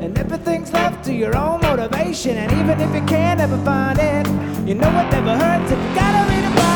and everything's left to your own motivation. And even if you can't ever find it, you know it never hurts if you gotta read about